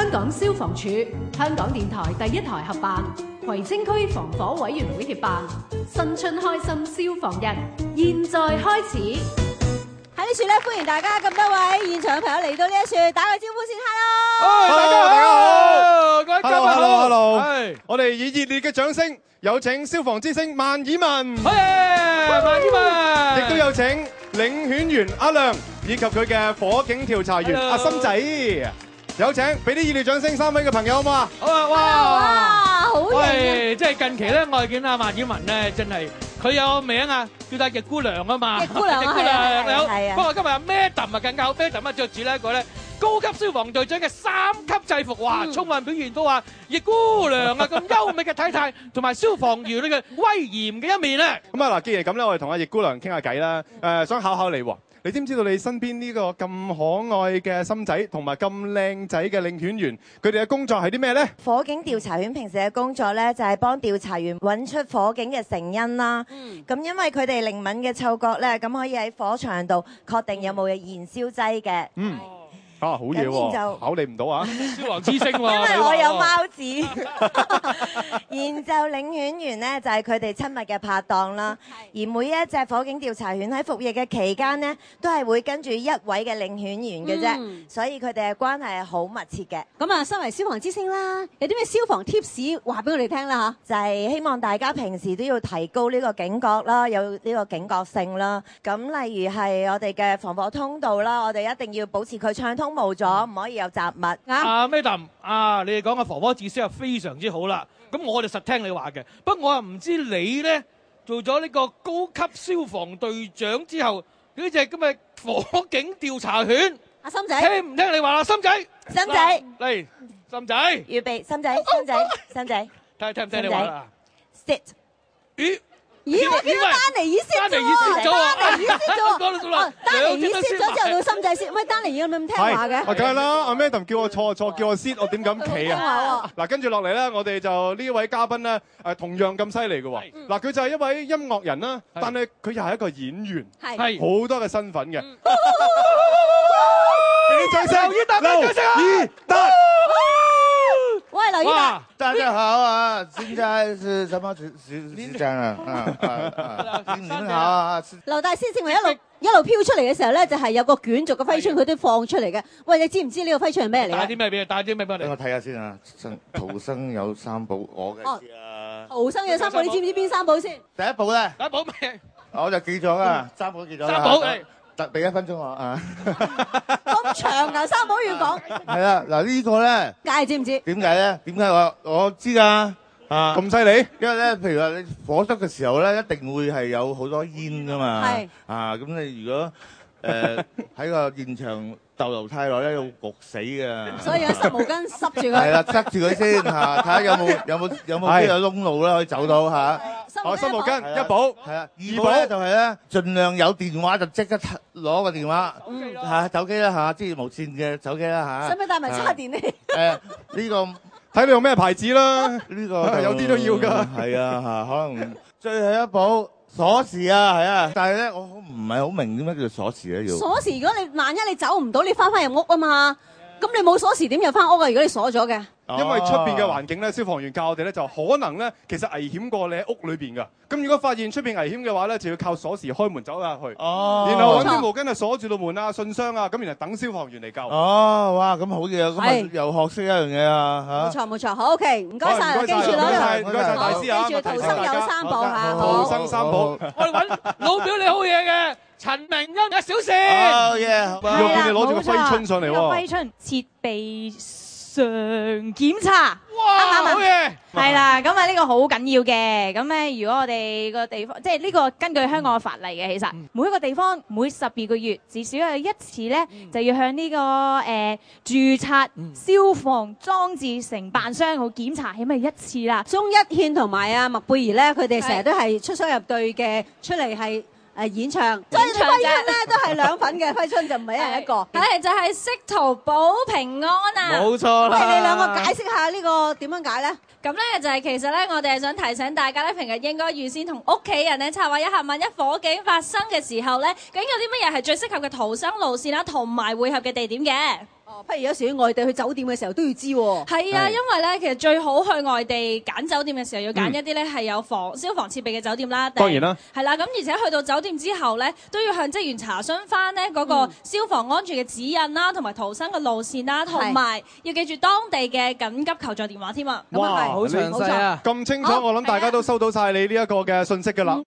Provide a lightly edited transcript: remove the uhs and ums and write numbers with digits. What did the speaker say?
香港消防處、香港電台第一台合辦，葵青區防火委員會協辦，新春開心消防日，現在開始。 喺呢處咧，歡迎大家咁多位現場嘅朋友嚟到呢一處，打個招呼先 ，hello， 大家好， 各位嘉賓好 ，hello， 我哋以熱烈嘅掌聲，有請消防之星萬綺雯， 萬綺雯， 亦都有請領犬員阿亮以及佢嘅火警調查員阿心仔，有請，俾啲熱烈掌聲3位嘅朋友好唔好啊？ 好啊， 哇，好喂，即係近期咧，我哋見阿萬綺雯咧，真係佢有個名啊，叫做易姑娘啊嘛， 易姑娘，係啊， 不過今日阿 Madam 啊更加好 ，Madam 啊着住呢一個咧高級消防隊長嘅3級制服，哇，充分表現到話易姑娘啊咁優美嘅體態，同埋消防員呢個威嚴嘅一面咧。 咁啊嗱，既然咁咧，我哋同阿易姑娘傾下偈啦，想考考你喎。你知唔知道你身邊呢個咁可愛嘅心仔同埋咁靚仔嘅領犬員，佢哋嘅工作係啲咩呢？ 火警調查犬平時嘅工作呢，就係幫調查員揾出火警嘅成因啦。咁因為佢哋靈敏嘅嗅覺呢，咁可以喺火場度確定有冇燃燒劑嘅。 好嘢喎！考你唔到啊！ 消防之星喎， 因為我有貓子。然就領犬員呢，就係佢哋親密嘅拍檔啦。而每一隻火警調查犬喺服役嘅期間呢，都係會跟住一位嘅領犬員嘅啫，所以佢哋嘅關係係好密切嘅。 咁啊，身為消防之星啦，有啲咩消防 tips 話俾我哋聽啦嚇？ 就係希望大家平時都要提高呢個警覺啦，有呢個警覺性啦。咁例如係我哋嘅防火通道啦，我哋一定要保持佢暢通無阻，唔可以有雜物。 Madam 你哋講嘅防火知識係非常之好啦。咁我哋實聽你話嘅，不過我又唔知你咧做咗呢個高級消防隊長之後，呢隻咁嘅火警調查犬， 阿心仔聽唔聽你話啦？心仔， 心仔嚟，心仔， 預備，心仔，心仔，心仔， 睇聽唔聽你話啦 ？Sit。 咦，我見到丹尼爾先咗喎，丹尼爾先咗喎， 丹尼爾先咗之後到心仔先，喂，丹尼爾有冇咁聽話嘅？ 梗係啦，阿 Madam 叫我錯，叫我 sit， 我點敢企啊？嗱，跟住落嚟咧，我哋就呢一位嘉賓咧，同樣咁犀利嘅喎。嗱，佢就係一位音樂人啦，但係佢又係一個演員，係好多嘅身份嘅。俾啲掌聲，劉以達。 喂，劉以達， 大家好啊！現在是什麼時間啊？你好啊！ 劉大師正話一路飄出嚟嘅時候咧，就係有個卷軸嘅揮春，佢都放出嚟嘅。喂，你知唔知呢個揮春係咩嚟？ 帶啲咩俾你？帶啲咩俾你？ 俾我睇下先啊！逃生有3寶，我嘅知啊。 逃生有3寶，你知唔知邊3寶先？ 第一寶咧， 第一寶咩？ 我就記咗啦，3寶記咗啦。 3寶係。 俾1分鐘我啊！ 咁長啊，3寶要講。 係啦，嗱呢個咧， 解知唔知？ 點解咧？點解我知㗎？ 咁犀利？ 因為咧，譬如話你火燭嘅時候咧，一定會係有好多煙㗎嘛。 係。 咁你如果喺個現場逗留太耐咧，要焗死嘅。 所以有濕毛巾濕住佢。 係啦，塞住佢先嚇，睇下有冇邊個窿路啦，可以走到嚇。 濕毛巾1寶， 係啊，2寶咧就係咧，盡量有電話就即刻攞個電話，手機啦嚇，即係無線嘅手機啦嚇。 使唔使帶埋叉電呢？ 呢個睇你用咩牌子啦？ 呢個有啲都要㗎。 係啊嚇，可能最後一寶鎖匙啊，係啊，但係咧我唔係好明點解叫鎖匙咧要。 鎖匙，如果你萬一你走唔到，你翻入屋啊嘛，咁你冇鎖匙點入翻屋啊？如果你鎖咗嘅。 因為出邊嘅環境咧，消防員教我哋咧就可能咧，其實危險過你喺屋裏邊㗎。咁如果發現出邊危險嘅話咧，就要靠鎖匙開門走入去。然後揾啲毛巾啊鎖住道門啊、信箱啊，咁然後等消防員嚟救。 哇，咁好嘢啊！咁啊又學識一樣嘢啊嚇。 冇錯，好 OK，唔該晒，記住啦， 唔該晒大師啊！ 記住逃生有3寶嚇， 逃生3寶。 我哋揾老表你好嘢嘅，陳明恩1小時。 又見你攞住個揮春上嚟喎。 揮春設備常檢查， 哇，好嘢！ 係啦，咁啊呢個好緊要嘅。咁咧，如果我哋個地方，即係呢個根據香港嘅法例嘅，其實每一個地方每12個月至少有1次咧，就要向呢個註冊消防裝置承辦商去檢查，起碼1次啦。 鍾一憲同埋阿麥貝兒咧，佢哋成日都係出雙入對嘅，出嚟係。演唱，所以揮春咧都係2份嘅揮春，就唔係一人一個。 係就係識圖保平安啊！ 冇錯啦。 喂，你2個解釋下呢個點樣解咧？ 咁咧就係其實咧，我哋係想提醒大家咧，平日應該預先同屋企人咧策劃一下，萬一火警發生嘅時候咧，究竟有啲乜嘢係最適合嘅逃生路線啦，同埋會合嘅地點嘅。 不如有時去外地去酒店嘅時候都要知喎。 係啊，因為咧其實最好去外地揀酒店嘅時候，要揀一啲咧係有消防設備嘅酒店啦。 當然啦。 係啦，咁而且去到酒店之後咧，都要向職員查詢翻呢嗰個消防安全嘅指引啦，同埋逃生嘅路線啦，同埋要記住當地嘅緊急求助電話添啊。 哇， 好詳細啊！ 咁清楚，我諗大家都收到晒你呢一個嘅信息㗎啦。